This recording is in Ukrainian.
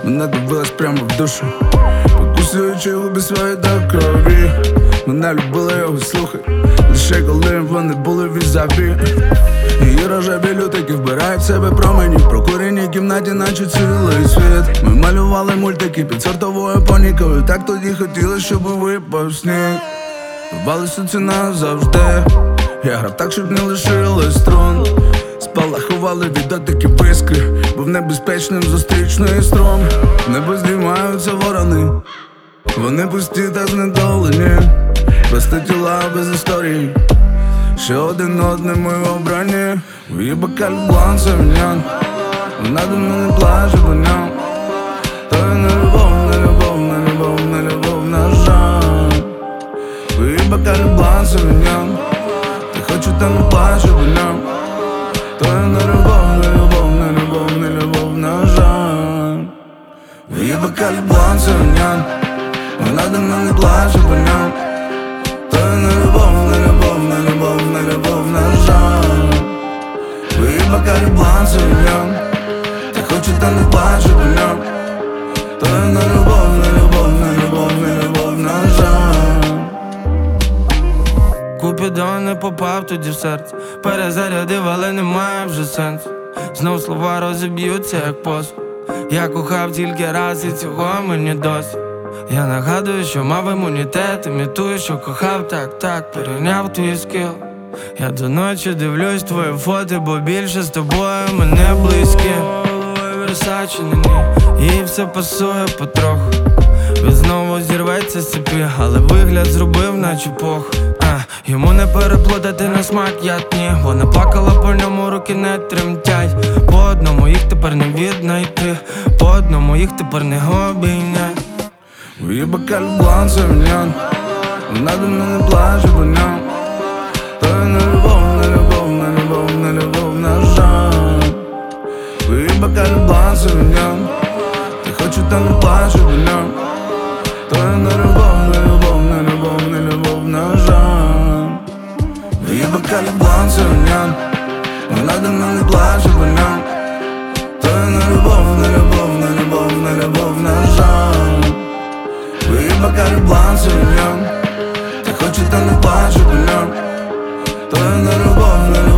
Вона дивилась прямо в душу, покусуючи губи свої до крові. Вона любила його слухи, лише коли вони були візаві. Її рожеві лютики вбирають в себе промені в прокуреній кімнаті, наче цілий світ. Ми малювали мультики під сортовою панікою. Так тоді хотіли, щоб випав сніг. Бавалися це назавжди. Я грав так, щоб не лишилось струн. Спалахували від дотиків іскри. Був небезпечним зустрічний струм. В небо здіймаються ворони, вони пусті та знедолені. Просто тіла без історії, ще один одним ми обрані. В її бокалі блан савіньян, вона до мене плаче по ньому. То я не любов, не любов, не любов, не любов, на жаль. В її бокалі блан савіньян, ти хочу та не плаче по ньому. То я не любов, не любов, не любов, не любов, на жаль. В її бокалі блан савіньян, вона до мене плаче по ньому. То я не любов, не любов, не любов, не любов, на жаль. В її бокалі блан савіньян, ти хочу та не плаче по ньому. То я не любов, не любов, не любов, не любов, на жаль. Купідон не попав тоді в серце, перезарядив, але немає вже сенсу. Знов слова розіб'ються, як посуд. Я кохав тільки раз і цього мені досі. Я нагадую, що мав імунітет, імітую, що кохав, так, перейняв твій скіл. Я до ночі дивлюсь твої фото, бо більше з тобою мене близькі. Версачі на ній, їй все пасує потроху. Він знову зірветься з цепі, але вигляд зробив, наче пох. Йому не переплутати на смак, я ні. Вона плакала по ньому, руки не тремтять. По одному їх тепер не віднайти, по одному їх тепер не обійнять. В її бокалі блан савіньян, вона до мене плаче по ньому. То я не любов, не любов, не любов, не любов, на жаль. В її бокалі блан савіньян, ти хочу та не плаче по ньому. То я не любов, не любов, не любов, не любов, на жаль. В її бокалі блан савіньян, вона до мене плаче по ньому. То я не любов, не любов, не любов, не любов, на жаль. В її бокалі блан савіньян, ти хочу та не плаче по ньому. То я не любов, не любов.